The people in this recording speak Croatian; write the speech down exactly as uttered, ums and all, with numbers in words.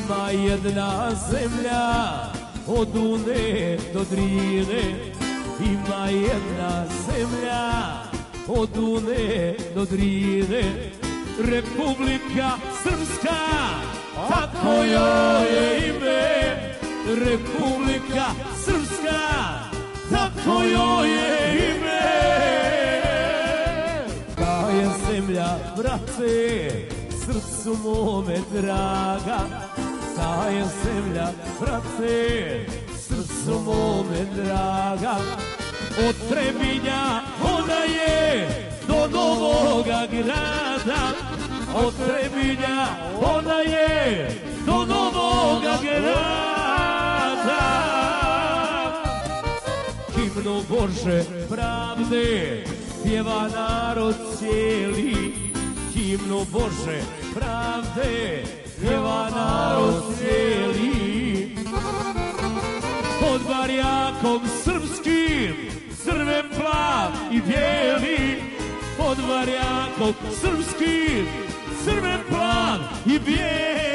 Ima jedna zemlja od Une do Drine, ima jedna zemlja od Une do Drine, Republika Srpska, tako joj je ime. Republika Srpska, tako joj je ime. Ta je zemlja, brate, srcu mome draga. Ta je zemlja, brate, srcu mome draga. Od Trebinja ona je do Novoga Grada. Od Trebinja ona je do Novoga Grada. Himnu Bože pravde pjeva narod cijeli. Himnu Bože pravde pjeva narod cijeli. Pod barjakom srpskim, crven, plav i bijeli. Pod barjakom srpskim, crven, plav i bijeli.